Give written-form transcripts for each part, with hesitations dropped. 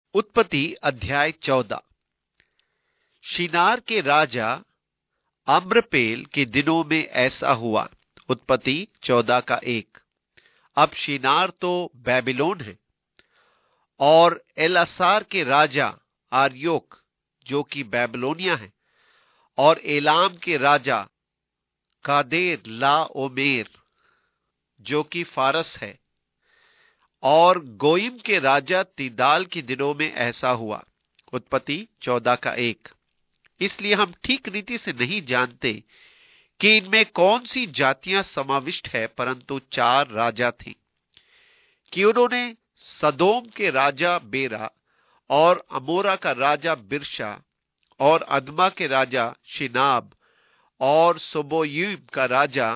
उत्पत्ति अध्याय 14। शिनार के राजा अम्रपेल के दिनों में ऐसा हुआ। उत्पत्ति 14 का 1। अब शिनार तो बेबीलोन है, और एलासार के राजा आर्योक जो कि बेबीलोनिया है, और एलाम के राजा कादेर ला ओमेर जो कि फारस है, और गोइम के राजा तिदाल के दिनों में ऐसा हुआ। उत्पत्ति 14 का 1। इसलिए हम ठीक रीति से नहीं जानते कि इनमें कौन सी जातियां समाविष्ट है, परंतु 4 राजा थे कि उन्होंने सदोम के राजा बेरा और अमोरा का राजा बिरशा और अदमा के राजा शिनाब और सोबोयीम का राजा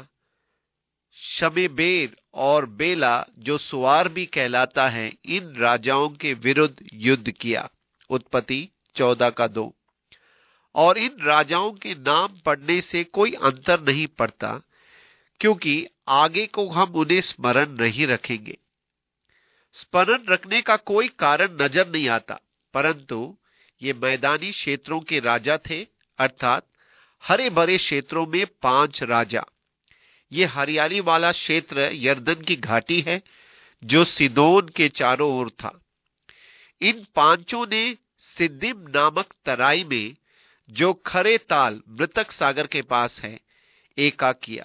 शमेबेर और बेला जो सुवार भी कहलाता है, इन राजाओं के विरुद्ध युद्ध किया। उत्पत्ति 14 का 2। और इन राजाओं के नाम पढ़ने से कोई अंतर नहीं पड़ता, क्योंकि आगे को हम उन्हें स्मरण नहीं रखेंगे। स्मरण रखने का कोई कारण नजर नहीं आता, परंतु ये मैदानी क्षेत्रों के राजा थे, अर्थात हरे भरे क्षेत्रों में 5 राजा। ये हरियाली वाला क्षेत्र यरदन की घाटी है जो सिदोन के चारों ओर था। इन 5 ने सिद्दीम नामक तराई में, जो खरे ताल मृतक सागर के पास है, एका किया।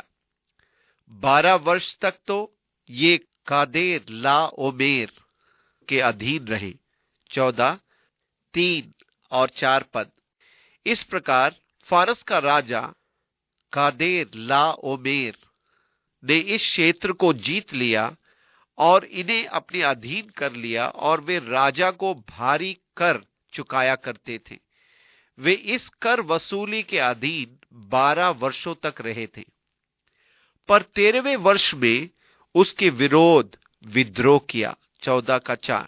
12 वर्ष तक तो ये कादेर ला ओमेर के अधीन रहे। 14, 3 और 4 पद। इस प्रकार फारस का राजा कादेर ला ओमेर ने इस क्षेत्र को जीत लिया और इन्हें अपने अधीन कर लिया, और वे राजा को भारी कर चुकाया करते थे। वे इस कर वसूली के अधीन 12 वर्षों तक रहे थे। पर 13वें वर्ष में उसके विरोध विद्रोह किया। 14 का 4।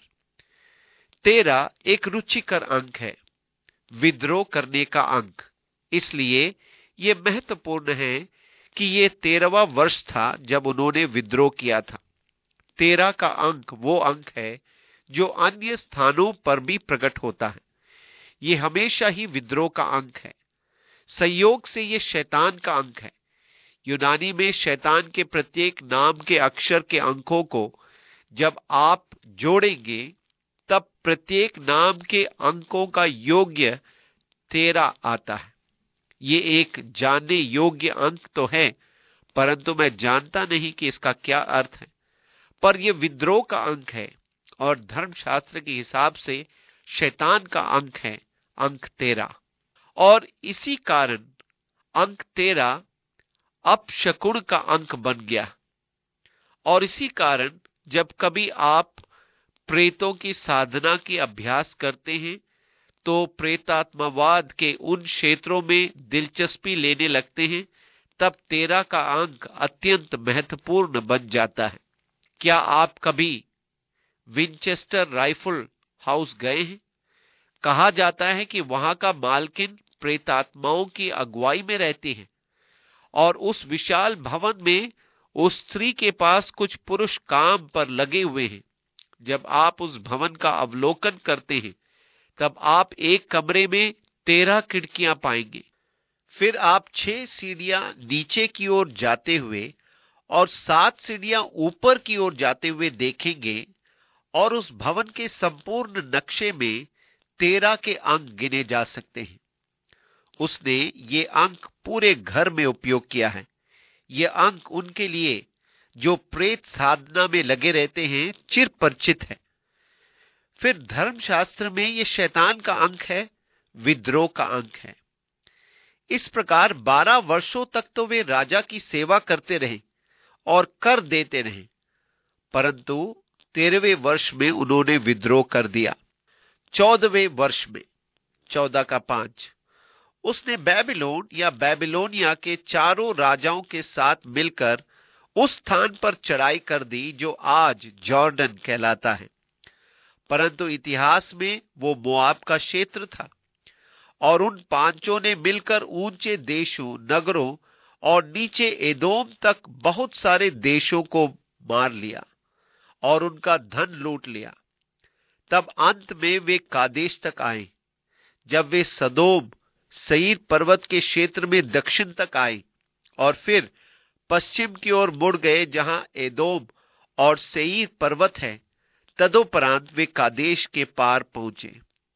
13 एक रुचिकर अंक है, विद्रोह करने का अंक। इसलिए यह महत्वपूर्ण है कि यह 13वां वर्ष था जब उन्होंने विद्रोह किया था। 13 का अंक वो अंक है जो अन्य स्थानों पर भी प्रकट होता है। यह हमेशा ही विद्रोह का अंक है। संयोग से यह शैतान का अंक है। यूनानी में शैतान के प्रत्येक नाम के अक्षर के अंकों को जब आप जोड़ेंगे, तब प्रत्येक नाम के अंकों का योग्य 13 आता है। ये एक जानने योग्य अंक तो है, परंतु मैं जानता नहीं कि इसका क्या अर्थ है। पर यह विद्रोह का अंक है, और धर्मशास्त्र के हिसाब से शैतान का अंक है, अंक 13। और इसी कारण अंक 13 अपशकुन का अंक बन गया। और इसी कारण जब कभी आप प्रेतों की साधना की अभ्यास करते हैं, तो प्रेतात्मवाद के उन क्षेत्रों में दिलचस्पी लेने लगते हैं, तब 13 का अंक अत्यंत महत्वपूर्ण बन जाता है। क्या आप कभी विंचेस्टर राइफल हाउस गए हैं? कहा जाता है कि वहां का मालकिन प्रेतात्माओं की अगुवाई में रहती है, और उस विशाल भवन में उस स्त्री के पास कुछ पुरुष काम पर लगे हुए हैं। जब आप उस भवन का अवलोकन करते हैं, तब आप एक कमरे में 13 खिड़कियां पाएंगे। फिर आप 6 सीढ़ियां नीचे की ओर जाते हुए और 7 सीढ़ियां ऊपर की ओर जाते हुए देखेंगे, और उस भवन के संपूर्ण नक्शे में 13 के अंक गिने जा सकते हैं। उसने ये अंक पूरे घर में उपयोग किया है। ये अंक उनके लिए जो प्रेत साधना में लगे रहते हैं चिर परिचित है। फिर धर्मशास्त्र में यह शैतान का अंक है, विद्रोह का अंक है। इस प्रकार 12 वर्षों तक तो वे राजा की सेवा करते रहे और कर देते रहे, परंतु 13वें वर्ष में उन्होंने विद्रोह कर दिया। 14वें वर्ष में 14 का 5 उसने बेबीलोन या बेबीलोनिया के चारों राजाओं के साथ मिलकर उस स्थान पर चढ़ाई कर दी जो आज जॉर्डन कहलाता है, परंतु इतिहास में वो मोआब का क्षेत्र था। और उन 5 ने मिलकर ऊंचे देशों, नगरों और नीचे एदोम तक बहुत सारे देशों को मार लिया और उनका धन लूट लिया। तब अंत में वे कादेश तक आए। जब वे सदोम सईर पर्वत के क्षेत्र में दक्षिण तक आए और फिर पश्चिम की ओर मुड़ गए जहां एदोम और सेईर पर्वत है, तदोपरांत वे कादेश के पार पहुंचे।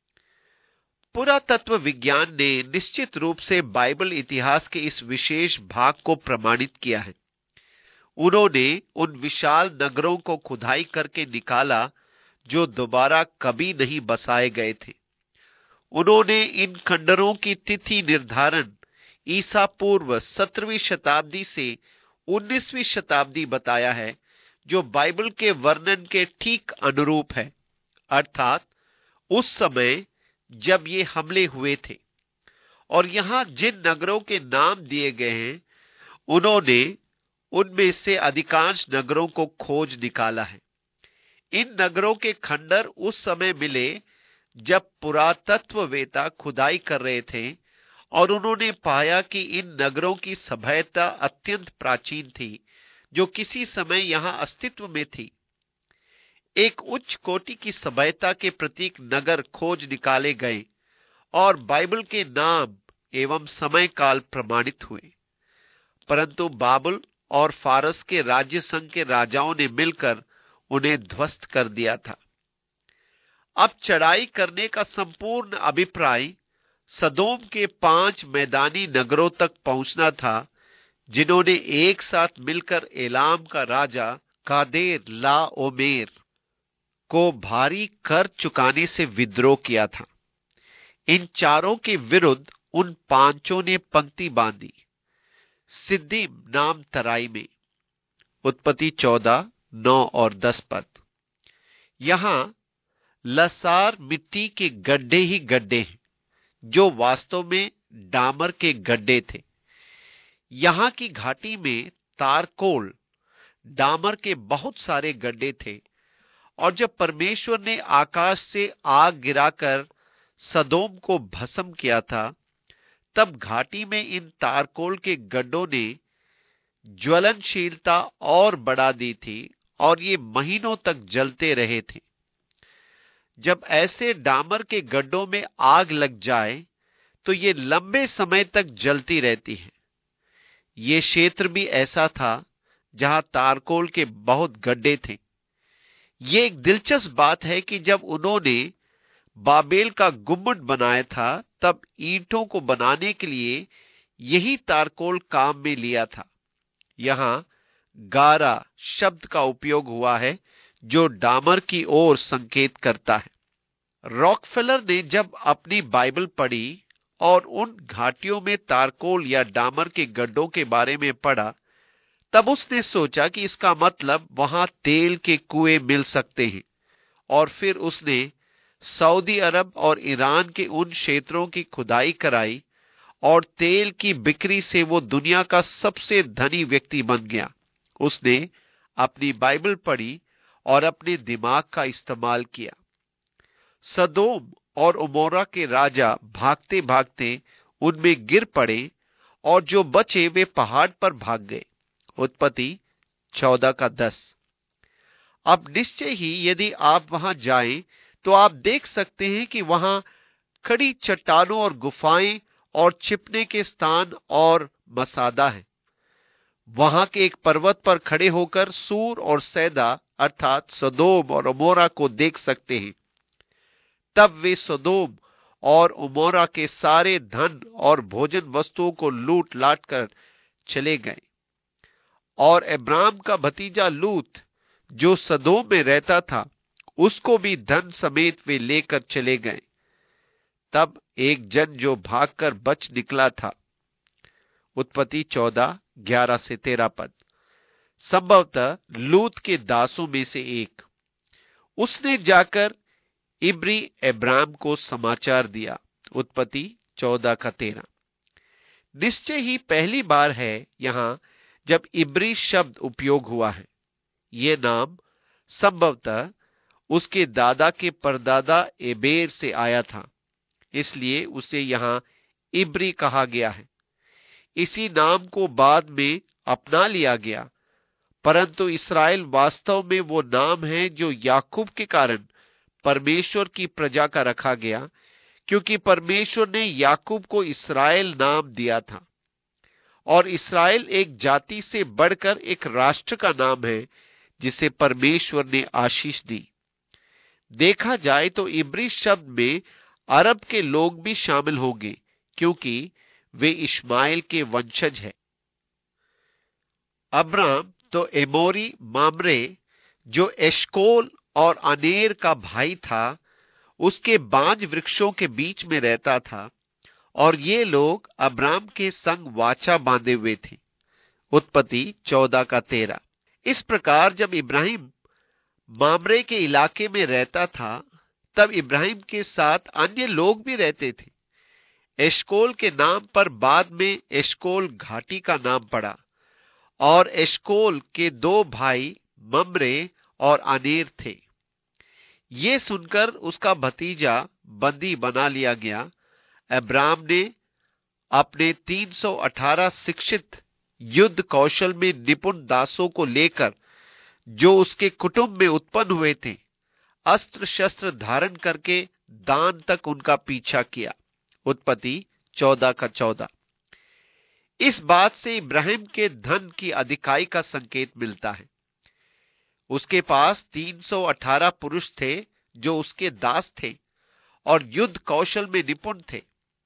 पुरातत्व विज्ञान ने निश्चित रूप से बाइबल इतिहास के इस विशेष भाग को प्रमाणित किया है। उन्होंने उन विशाल नगरों को खुदाई करके निकाला जो दोबारा कभी नहीं बसाए गए थे। उन्होंने इन खंडरों की तिथि निर्धारण ईसा पूर्व 17वीं शताब्दी से 19वीं शताब्दी बताया है, जो बाइबल के वर्णन के ठीक अनुरूप है, अर्थात उस समय जब ये हमले हुए थे। और यहां जिन नगरों के नाम दिए गए हैं, उन्होंने उनमें से अधिकांश नगरों को खोज निकाला है। इन नगरों के खंडर उस समय मिले जब पुरातत्ववेत्ता खुदाई कर रहे थे और उन्होंने पाया कि इन नगरों की सभ्यता अत्यंत प्राचीन थी, जो किसी समय यहां अस्तित्व में थी। एक उच्च कोटि की सभ्यता के प्रतीक नगर खोज निकाले गए और बाइबल के नाम एवं समय काल प्रमाणित हुए। परंतु बाबुल और फारस के राज्य संघ के राजाओं ने मिलकर उन्हें ध्वस्त कर दिया था। अब चढ़ाई करने का संपूर्ण अभिप्राय सदोम के 5 मैदानी नगरों तक पहुंचना था, जिन्होंने एक साथ मिलकर एलाम का राजा कादेर ला ओमेर को भारी कर चुकाने से विद्रोह किया था। इन चारों के विरुद्ध उन पांचों ने पंक्ति बांधी सिद्दीम नाम तराई में। उत्पत्ति 14:9 और 10 पद। यहां लसार मिट्टी के गड्ढे ही गड्ढे हैं, जो वास्तव में डामर के गड्ढे थे। यहां की घाटी में तारकोल डामर के बहुत सारे गड्ढे थे, और जब परमेश्वर ने आकाश से आग गिराकर सदोम को भस्म किया था, तब घाटी में इन तारकोल के गड्ढों ने ज्वलनशीलता और बढ़ा दी थी और ये महीनों तक जलते रहे थे। जब ऐसे डामर के गड्ढों में आग लग जाए तो ये लंबे समय तक जलती रहती है। ये क्षेत्र भी ऐसा था जहां तारकोल के बहुत गड्ढे थे। ये एक दिलचस्प बात है कि जब उन्होंने बाबेल का गुम्बद बनाया था, तब ईंटों को बनाने के लिए यही तारकोल काम में लिया था। यहां गारा शब्द का उपयोग हुआ है, जो डामर की ओर संकेत करता है। रॉकफेलर ने जब अपनी बाइबल पढ़ी और उन घाटियों में तारकोल या डामर के गड्ढों के बारे में पढ़ा, तब उसने सोचा कि इसका मतलब वहां तेल के कुएं मिल सकते हैं, और फिर उसने सऊदी अरब और ईरान के उन क्षेत्रों की खुदाई कराई और तेल की बिक्री से वो दुनिया का सबसे धनी व्यक्ति बन गया। उसने अपनी बाइबल पढ़ी और अपने दिमाग का इस्तेमाल किया। सदोम और उमोरा के राजा भागते भागते उनमें गिर पड़े और जो बचे वे पहाड़ पर भाग गए। उत्पत्ति 14:10। अब निश्चय ही यदि आप वहां जाएं तो आप देख सकते हैं कि वहां खड़ी चट्टानों और गुफाएं और छिपने के स्थान और मसादा है। वहां के एक पर्वत पर खड़े होकर सूर और सैदा अर्थात सदोम और उमोरा को देख सकते हैं। तब वे सदोम और उमोरा के सारे धन और भोजन वस्तुओं को लूट लाट कर चले गए, और अब्राम का भतीजा लूत जो सदोम में रहता था, उसको भी धन समेत वे लेकर चले गए। तब एक जन जो भागकर बच निकला था। उत्पत्ति 14:11 से 13 पद। संभवतः लूत के दासों में से एक, उसने जाकर इब्री अब्राम को समाचार दिया। उत्पत्ति 14:13। निश्चय ही पहली बार है यहां जब इब्री शब्द उपयोग हुआ है। यह नाम संभवतः उसके दादा के परदादा एबेर से आया था, इसलिए उसे यहां इब्री कहा गया है। इसी नाम को बाद में अपना लिया गया, परंतु इस्राएल वास्तव में वो नाम है जो याकूब के कारण परमेश्वर की प्रजा का रखा गया, क्योंकि परमेश्वर ने याकूब को इस्राएल नाम दिया था। और इस्राएल एक जाति से बढ़कर एक राष्ट्र का नाम है जिसे परमेश्वर ने आशीष दी। देखा जाए तो इब्री शब्द में अरब के लोग भी शामिल होंगे, क्योंकि वे इश्माएल के वंशज हैं। अब्राम तो एमोरी मामरे, जो एशकोल और अनेर का भाई था, उसके बांज वृक्षों के बीच में रहता था, और ये लोग अब्राम के संग वाचा बांधे हुए थे। उत्पत्ति 14:13। इस प्रकार जब इब्राहिम मामरे के इलाके में रहता था, तब इब्राहिम के साथ अन्य लोग भी रहते थे। एशकोल के नाम पर बाद में एशकोल घाटी का नाम पड़ा, और एशकोल के दो भाई ममरे और अनेर थे। ये सुनकर उसका भतीजा बंदी बना लिया गया। अब्राम ने अपने 318 शिक्षित युद्ध कौशल में निपुण दासों को लेकर, जो उसके कुटुंब में उत्पन्न हुए थे, अस्त्र शस्त्र धारण करके दान तक उनका पीछा किया। उत्पत्ति 14:14। इस बात से इब्राहिम के धन की अधिकाई का संकेत मिलता है। उसके पास 318 पुरुष थे जो उसके दास थे और युद्ध कौशल में निपुण थे।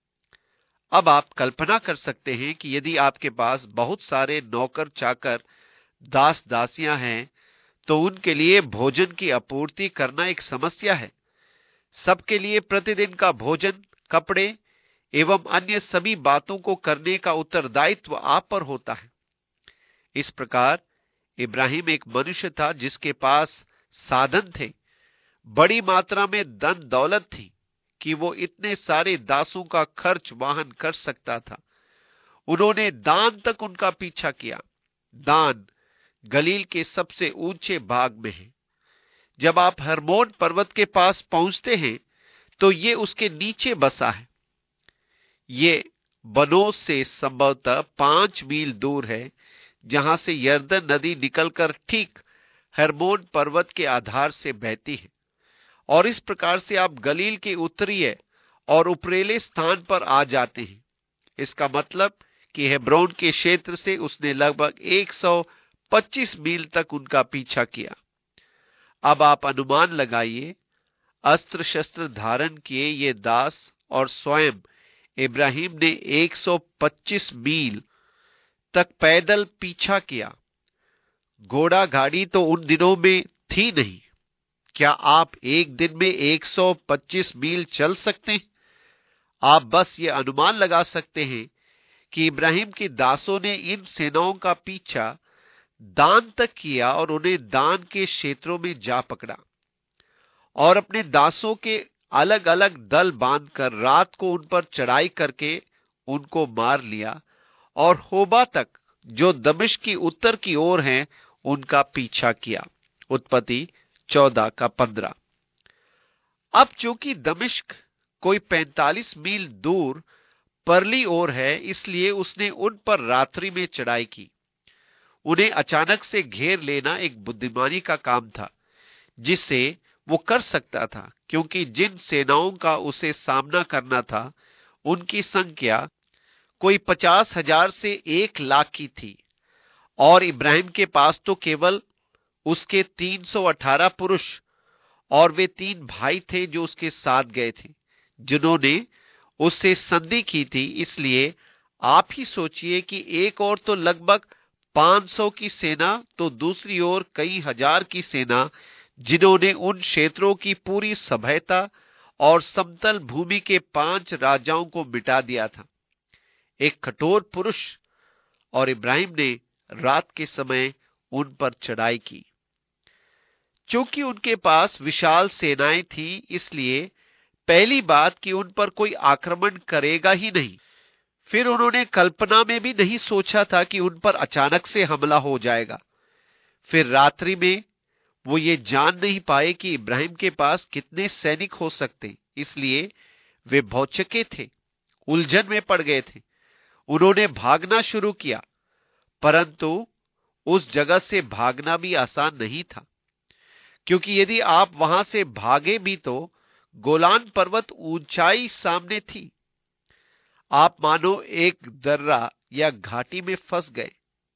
अब आप कल्पना कर सकते हैं कि यदि आपके पास बहुत सारे नौकर चाकर दास दासियां हैं, तो उनके लिए भोजन की आपूर्ति करना एक समस्या है। सबके लिए प्रतिदिन का भोजन, कपड़े एवं अन्य सभी बातों को करने का उत्तरदायित्व आप पर होता है। इस प्रकार इब्राहिम एक मनुष्य था जिसके पास साधन थे, बड़ी मात्रा में धन दौलत थी कि वो इतने सारे दासों का खर्च वहन कर सकता था। उन्होंने दान तक उनका पीछा किया। दान गलील के सबसे ऊंचे भाग में है। जब आप हर्मोन पर्वत के पास पहुंचते हैं तो ये उसके नीचे बसा है। ये बनोस से संभवतः 5 मील दूर है, जहां से यर्दन नदी निकलकर ठीक हर्मोन पर्वत के आधार से बहती है। और इस प्रकार से आप गलील के उत्तरीय और उपरेले स्थान पर आ जाते हैं। इसका मतलब कि हेब्रोन के क्षेत्र से उसने लगभग 125 मील तक उनका पीछा किया। अब आप अनुमान लगाइए, अस्त्र शस्त्र धारण किए ये दास और स्वयं इब्राहिम ने 125 मील तक पैदल पीछा किया। घोड़ा गाड़ी तो उन दिनों में थी नहीं। क्या आप एक दिन में 125 मील चल सकते हैं? आप बस ये अनुमान लगा सकते हैं कि इब्राहिम के दासों ने इन सेनाओं का पीछा दान तक किया और उन्हें दान के क्षेत्रों में जा पकड़ा और अपने दासों के अलग अलग दल बांधकर रात को उन पर चढ़ाई करके उनको मार लिया और होबा तक, जो दमिश्क की उत्तर की ओर है, उनका पीछा किया। उत्पत्ति 14:15। अब चूंकि दमिश्क कोई 45 मील दूर परली ओर है, इसलिए उसने उन पर रात्रि में चढ़ाई की। उन्हें अचानक से घेर लेना एक बुद्धिमानी का काम था जिससे वो कर सकता था, क्योंकि जिन सेनाओं का उसे सामना करना था उनकी संख्या कोई 50,000 से 1,00,000 की थी, और इब्राहिम के पास तो केवल उसके 318 पुरुष और वे 3 भाई थे जो उसके साथ गए थे, जिन्होंने उससे संधि की थी। इसलिए आप ही सोचिए कि एक ओर तो लगभग 500 की सेना, तो दूसरी ओर कई हजार की सेना, जिन्होंने उन क्षेत्रों की पूरी सभ्यता और समतल भूमि के 5 राजाओं को मिटा दिया था। एक कठोर पुरुष, और इब्राहिम ने रात के समय उन पर चढ़ाई की। चूंकि उनके पास विशाल सेनाएं थी, इसलिए पहली बात कि उन पर कोई आक्रमण करेगा ही नहीं। फिर उन्होंने कल्पना में भी नहीं सोचा था कि उन पर अचानक से हमला हो जाएगा। फिर रात्रि में वो ये जान नहीं पाए कि इब्राहिम के पास कितने सैनिक हो सकते, इसलिए वे भौचके थे, उलझन में पड़ गए थे। उन्होंने भागना शुरू किया, परंतु उस जगह से भागना भी आसान नहीं था, क्योंकि यदि आप वहां से भागे भी तो गोलान पर्वत ऊंचाई सामने थी। आप मानो एक दर्रा या घाटी में फंस गए।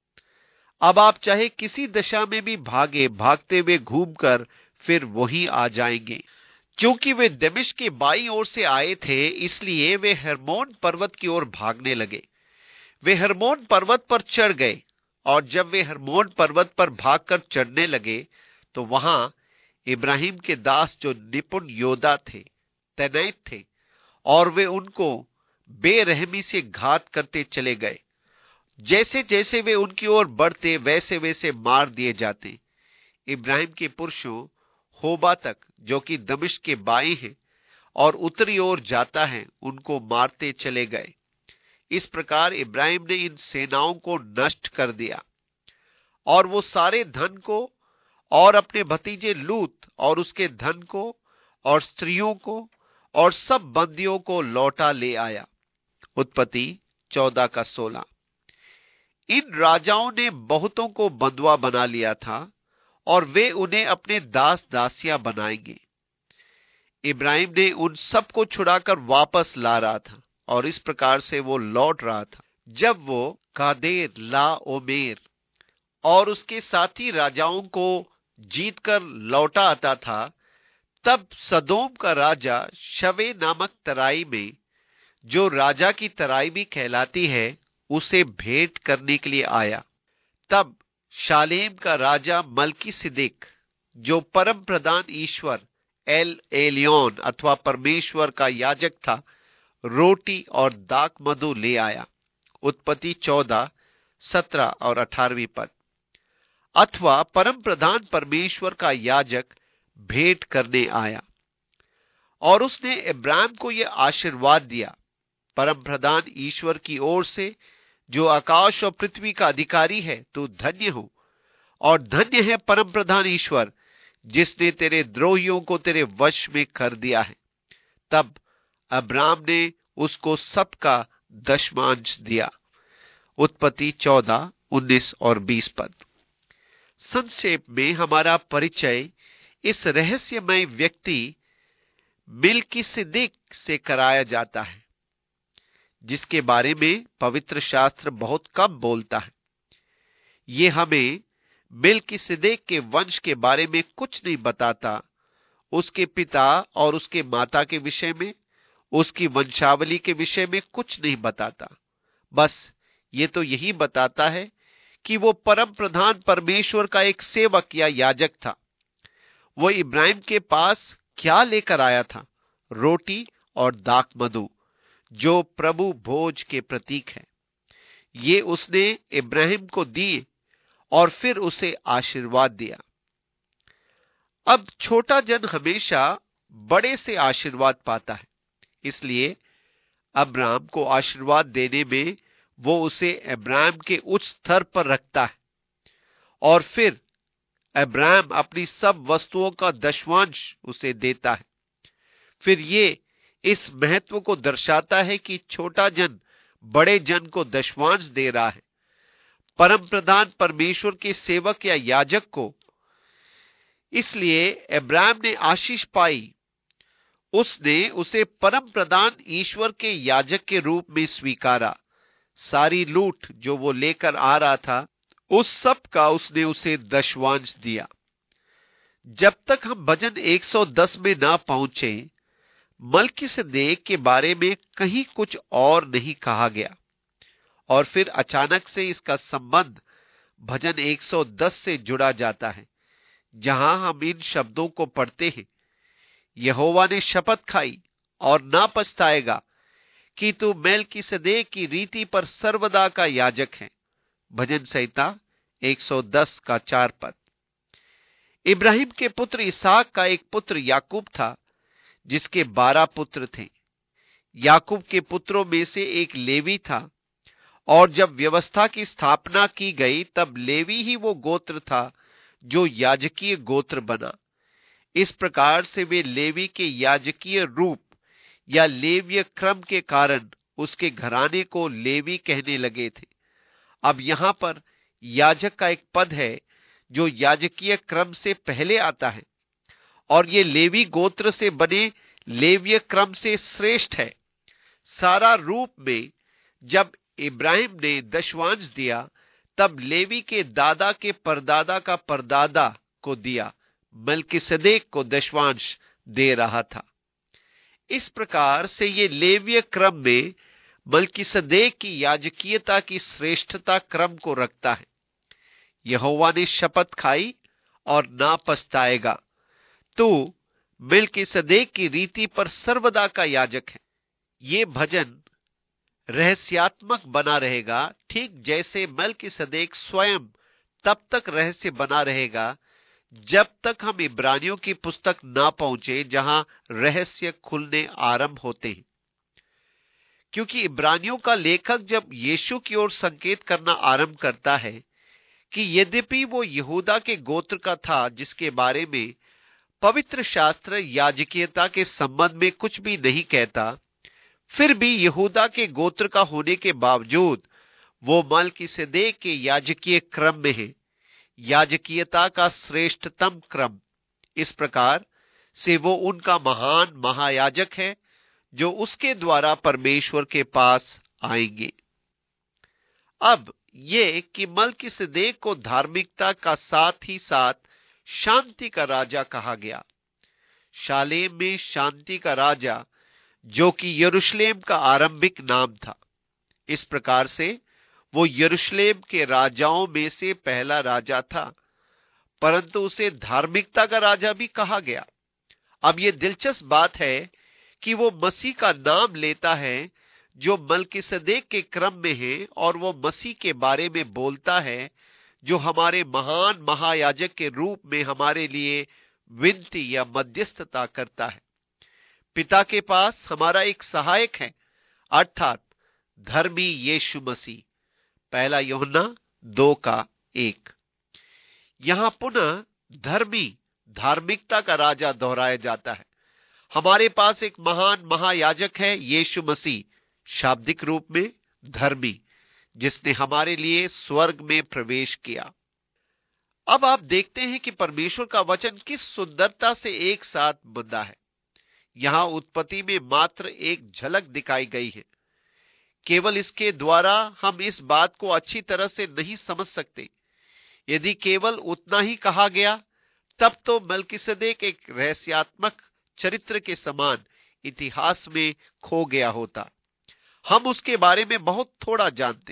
अब आप चाहे किसी दशा में भी भागे, भागते हुए घूमकर फिर वहीं आ जाएंगे। क्योंकि वे दमिश्क के बाईं ओर से आए थे, इसलिए वे हर्मोन पर्वत की ओर भागने लगे। वे हर्मोन पर्वत पर चढ़ गए, और जब वे हर्मोन पर्वत पर भागकर चढ़ने लगे तो वहां इब्राहिम के दास जो निपुण योद्धा थे तैनात थे, और वे उनको बेरहमी से घात करते चले गए। जैसे जैसे वे उनकी ओर बढ़ते वैसे वैसे मार दिए जाते। इब्राहिम के पुरुषों होबा तक, जो कि दमिश्क के बाएं है और उत्तरी ओर जाता है, उनको मारते चले गए। इस प्रकार इब्राहिम ने इन सेनाओं को नष्ट कर दिया, और वो सारे धन को और अपने भतीजे लूत और उसके धन को और स्त्रियों को और सब बंदियों को लौटा ले आया। उत्पत्ति 14:16। इन राजाओं ने बहुतों को बंधुआ बना लिया था, और वे उन्हें अपने दास दासियां बनाएंगे। इब्राहिम ने उन सबको छुड़ाकर वापस ला रहा था, और इस प्रकार से वो लौट रहा था। जब वो कादेर ला ओमेर और उसके साथी राजाओं को जीतकर लौटा आता था, तब सदोम का राजा शवे नामक तराई में, जो राजा की तराई भी कहलाती है, उसे भेंट करने के लिए आया। तब शालेम का राजा मल्कीसिदक, जो परम प्रधान ईश्वर एल एलियोन अथवा परमेश्वर का याजक था, रोटी और दाक मधु ले आया। उत्पत्ति 14:17 और 18वीं पद। अथवा परम प्रधान परमेश्वर का याजक भेंट करने आया, और उसने इब्राहिम को यह आशीर्वाद दिया, परम प्रधान ईश्वर की ओर से, जो आकाश और पृथ्वी का अधिकारी है, तू धन्य हो, और धन्य है परम प्रधान ईश्वर, जिसने तेरे द्रोहियों को तेरे वश में कर दिया है। तब अब्राम ने उसको सबका दशमांश दिया। उत्पत्ति 14:19 और 20 पद। संक्षेप में हमारा परिचय इस रहस्यमय व्यक्ति मिल्कीसिदक से कराया जाता है, जिसके बारे में पवित्र शास्त्र बहुत कम बोलता है। ये हमें मिल्कीसिदक के वंश के बारे में कुछ नहीं बताता, उसके पिता और उसके माता के विषय में, उसकी वंशावली के विषय में कुछ नहीं बताता। बस ये तो यही बताता है कि वो परम प्रधान परमेश्वर का एक सेवक या याजक था। वो इब्राहिम के पास क्या लेकर आया था? रोटी और दाक मधु, जो प्रभु भोज के प्रतीक है। ये उसने इब्राहिम को दिए और फिर उसे आशीर्वाद दिया। अब छोटा जन हमेशा बड़े से आशीर्वाद पाता है, इसलिए अब्राम को आशीर्वाद देने में वो उसे अब्राम के उच्च स्तर पर रखता है, और फिर अब्राम अपनी सब वस्तुओं का दशवांश उसे देता है। फिर ये इस महत्व को दर्शाता है कि छोटा जन बड़े जन को दशवांश दे रहा है, परम प्रधान परमेश्वर के सेवक या याजक को। इसलिए अब्राम ने आशीष पाई, उसने उसे परम प्रधान ईश्वर के याजक के रूप में स्वीकारा। सारी लूट जो वो लेकर आ रहा था, उस सब का उसने उसे दशवांश दिया। जब तक हम भजन 110 में ना पहुंचे, मल्कीसिदक के बारे में कहीं कुछ और नहीं कहा गया, और फिर अचानक से इसका संबंध भजन 110 से जुड़ा जाता है, जहां हम इन शब्दों को पढ़ते हैं, यहोवा ने शपथ खाई और ना पछताएगा कि तू मेल्कीसिदक की रीति पर सर्वदा का याजक है। भजन संहिता 110 का 4 पद। इब्राहिम के पुत्र इसहाक का एक पुत्र याकूब था, जिसके 12 पुत्र थे। याकूब के पुत्रों में से एक लेवी था, और जब व्यवस्था की स्थापना की गई तब लेवी ही वो गोत्र था जो याजकीय गोत्र बना। इस प्रकार से वे लेवी के याजकीय रूप या लेवीय क्रम के कारण उसके घराने को लेवी कहने लगे थे। अब यहां पर याजक का एक पद है जो याजकीय क्रम से पहले आता है, और ये लेवी गोत्र से बने लेवीय क्रम से श्रेष्ठ है। सारा रूप में जब इब्राहिम ने दशवांश दिया, तब लेवी के दादा के परदादा का परदादा को दिया, मलकीसदेक को दशवांश दे रहा था। इस प्रकार से ये लेवीय क्रम में मलकीसदेक की याजकीयता की श्रेष्ठता क्रम को रखता है। यहोवा ने शपथ खाई और ना पछताएगा, तू मलकीसदेक की रीति पर सर्वदा का याजक है। ये भजन रहस्यात्मक बना रहेगा, ठीक जैसे मलकीसदेक स्वयं तब तक रहस्य बना रहेगा जब तक हम इब्रानियों की पुस्तक ना पहुंचे, जहां रहस्य खुलने आरंभ होते हैं। क्योंकि इब्रानियों का लेखक जब यीशु की ओर संकेत करना आरंभ करता है कि यद्यपि वो यहूदा के गोत्र का था, जिसके बारे में पवित्र शास्त्र याजकीयता के संबंध में कुछ भी नहीं कहता, फिर भी यहूदा के गोत्र का होने के बावजूद वो मलकीसदेक के याजकीय क्रम में है, याजकीयता का श्रेष्ठतम क्रम। इस प्रकार से वो उनका महान महायाजक है जो उसके द्वारा परमेश्वर के पास आएंगे। अब ये कि मलकीसदेक को धार्मिकता का साथ ही साथ शांति का राजा कहा गया। शालेम में शांति का राजा, जो कि यरूशलेम का आरंभिक नाम था। इस प्रकार से वो यरूशलेम के राजाओं में से पहला राजा था, परंतु उसे धार्मिकता का राजा भी कहा गया। अब यह दिलचस्प बात है कि वो मसीह का नाम लेता है जो मलकीसदेक के क्रम में है, और वो मसीह के बारे में बोलता है जो हमारे महान महायाजक के रूप में हमारे लिए विनती या मध्यस्थता करता है। पिता के पास हमारा एक सहायक है, अर्थात धर्मी यीशु मसीह। पहला यूहन्ना 2:1। यहां पुनः धर्मी, धार्मिकता का राजा दोहराया जाता है। हमारे पास एक महान महायाजक है, यीशु मसीह, शाब्दिक रूप में धर्मी, जिसने हमारे लिए स्वर्ग में प्रवेश किया। अब आप देखते हैं कि परमेश्वर का वचन किस सुंदरता से एक साथ बंधा है। यहां उत्पत्ति में मात्र एक झलक दिखाई गई है। केवल इसके द्वारा हम इस बात को अच्छी तरह से नहीं समझ सकते। यदि केवल उतना ही कहा गया, तब तो मलकीसदेक एक रहस्यात्मक चरित्र के समान इतिहास में खो गया होता। हम उसके बारे में बहुत थोड़ा जानते।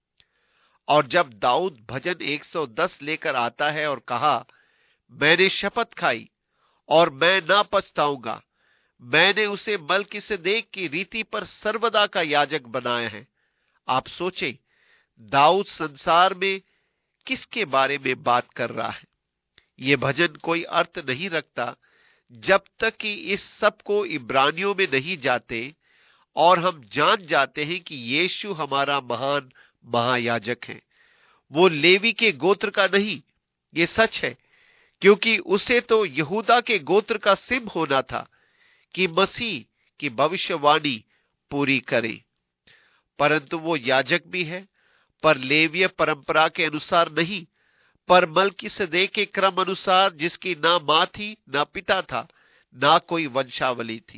और जब दाऊद भजन 110 लेकर आता है और कहा, मैंने शपथ खाई और मैं ना पछताऊंगा, मैंने उसे मलकीसदेक की रीति पर सर्वदा का याजक बनाया है। आप सोचें, दाऊद संसार में किसके बारे में बात कर रहा है? यह भजन कोई अर्थ नहीं रखता जब तक कि इस सब को इब्रानियों में नहीं जाते और हम जान जाते हैं कि यीशु हमारा महान महायाजक है। वो लेवी के गोत्र का नहीं। ये सच है, क्योंकि उसे तो यहूदा के गोत्र का सिंह होना था कि मसीह की भविष्यवाणी पूरी करे। परंतु वो याजक भी है, पर लेवीय परंपरा के अनुसार नहीं, पर मलकीसदेक के क्रम अनुसार, जिसकी ना मां थी, ना पिता था, ना कोई वंशावली थी।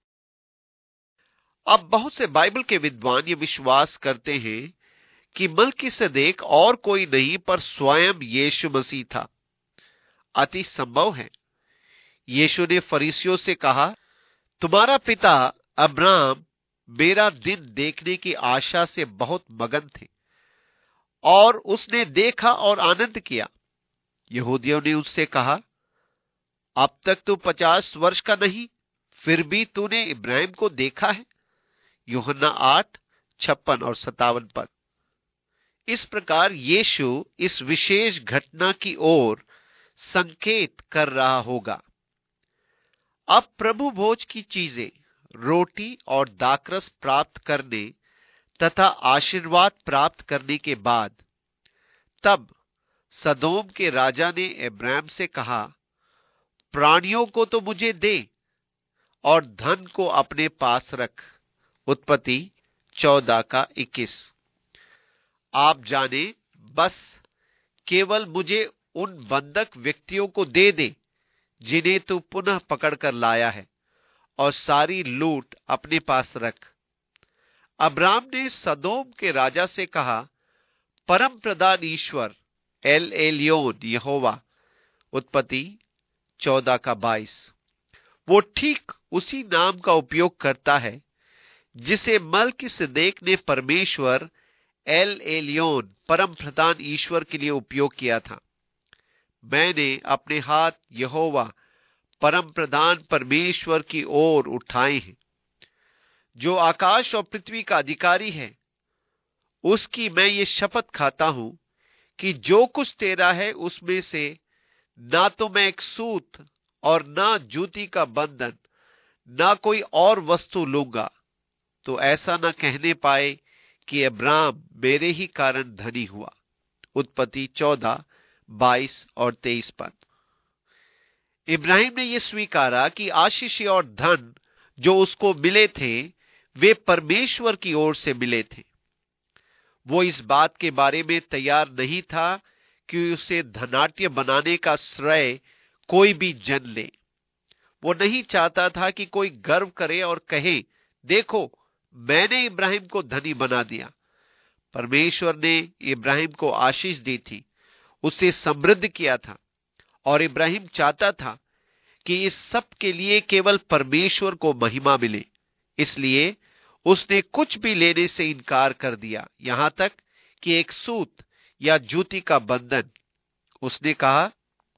अब बहुत से बाइबल के विद्वान ये विश्वास करते हैं कि मलकीसदेक और कोई नहीं पर स्वयं यीशु मसीह था। अति संभव है। यीशु ने फरीसियों से कहा, तुम्हारा पिता अब्राहम मेरा दिन देखने की आशा से बहुत मगन थे और उसने देखा और आनंद किया। यहूदियों ने उससे कहा, अब तक तू 50 वर्ष का नहीं, फिर भी तूने इब्राहिम को देखा है। यूहन्ना 8:56 और 57 पद। इस प्रकार यीशु इस विशेष घटना की ओर संकेत कर रहा होगा। अब प्रभु भोज की चीजें, रोटी और दाखरस प्राप्त करने तथा आशीर्वाद प्राप्त करने के बाद, तब सदोम के राजा ने अब्राहम से कहा, प्राणियों को तो मुझे दे और धन को अपने पास रख। उत्पत्ति 14:21। आप जाने, बस केवल मुझे उन बंधक व्यक्तियों को दे दे जिन्हें तू पुनः पकड़कर लाया है, और सारी लूट अपने पास रख। अब्राम ने सदोम के राजा से कहा, परम प्रधान ईश्वर एल एलियोन यहोवा। उत्पत्ति 14:22। वो ठीक उसी नाम का उपयोग करता है जिसे मल्कीसदेक ने परमेश्वर एल एलियोन परम प्रधान ईश्वर के लिए उपयोग किया था। मैंने अपने हाथ यहोवा परम प्रधान परमेश्वर की ओर उठाए हैं, जो आकाश और पृथ्वी का अधिकारी है। उसकी मैं ये शपथ खाता हूं कि जो कुछ तेरा है उसमें से ना तो मैं एक सूत और ना जूती का बंधन, ना कोई और वस्तु लूंगा, तो ऐसा ना कहने पाए कि अब्राम मेरे ही कारण धनी हुआ। उत्पत्ति 14:22 और 23 पद। इब्राहिम ने यह स्वीकारा कि आशीष और धन जो उसको मिले थे वे परमेश्वर की ओर से मिले थे। वो इस बात के बारे में तैयार नहीं था कि उसे धनाढ्य बनाने का श्रेय कोई भी जन ले। वो नहीं चाहता था कि कोई गर्व करे और कहे, देखो मैंने इब्राहिम को धनी बना दिया। परमेश्वर ने इब्राहिम को आशीष दी थी, उसे समृद्ध किया था, और इब्राहिम चाहता था कि इस सब के लिए केवल परमेश्वर को महिमा मिले। इसलिए उसने कुछ भी लेने से इनकार कर दिया, यहां तक कि एक सूत या जूती का बंधन। उसने कहा,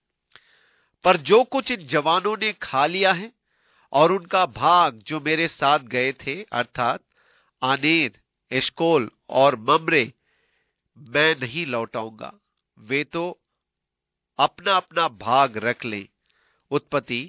पर जो कुछ इन जवानों ने खा लिया है और उनका भाग जो मेरे साथ गए थे, अर्थात आनेर, एशकोल और मम्रे, मैं नहीं लौटाऊंगा। वे तो अपना अपना भाग रख लें। उत्पत्ति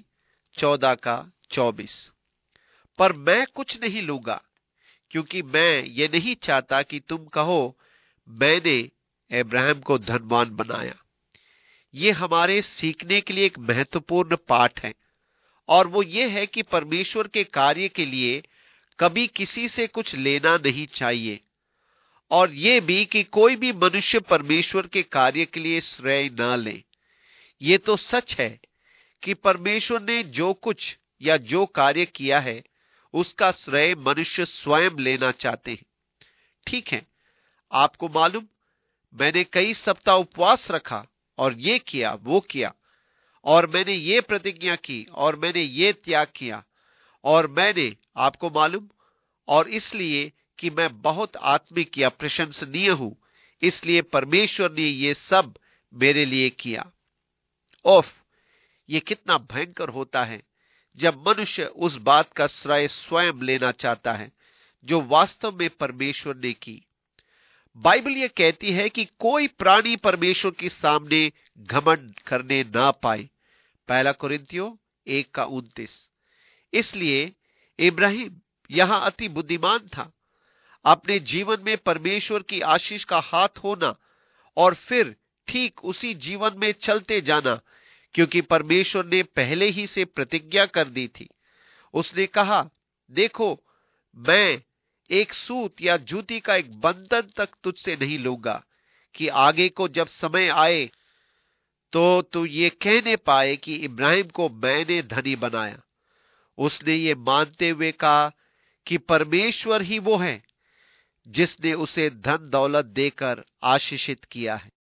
14:24। पर मैं कुछ नहीं लूंगा, क्योंकि मैं ये नहीं चाहता कि तुम कहो मैंने अब्राहम को धनवान बनाया। ये हमारे सीखने के लिए एक महत्वपूर्ण पाठ है, और वो ये है कि परमेश्वर के कार्य के लिए कभी किसी से कुछ लेना नहीं चाहिए, और ये भी कि कोई भी मनुष्य परमेश्वर के कार्य के लिए श्रेय ना ले। ये तो सच है कि परमेश्वर ने जो कुछ या जो कार्य किया है उसका श्रेय मनुष्य स्वयं लेना चाहते हैं। ठीक है, आपको मालूम, मैंने कई सप्ताह उपवास रखा और ये किया वो किया, और मैंने ये प्रतिज्ञा की और मैंने ये त्याग किया, और मैंने, आपको मालूम, और इसलिए कि मैं बहुत आत्मिक या प्रशंसनीय हूं, इसलिए परमेश्वर ने ये सब मेरे लिए किया। ओफ, ये कितना भयंकर होता है जब मनुष्य उस बात का श्रेय स्वयं लेना चाहता है जो वास्तव में परमेश्वर ने की। बाइबल यह कहती है कि कोई प्राणी परमेश्वर के सामने घमंड करने ना पाए। 1 कुरिन्थियों 1:29। इसलिए इब्राहिम यहां अति बुद्धिमान था। अपने जीवन में परमेश्वर की आशीष का हाथ होना और फिर ठीक उसी जीवन में चलते जाना, क्योंकि परमेश्वर ने पहले ही से प्रतिज्ञा कर दी थी। उसने कहा, देखो मैं एक सूत या जूती का एक बंधन तक तुझसे नहीं लूंगा, कि आगे को जब समय आए तो तू ये कहने पाए कि इब्राहिम को मैंने धनी बनाया। उसने ये मानते हुए कहा कि परमेश्वर ही वो है जिसने उसे धन दौलत देकर आशीषित किया है।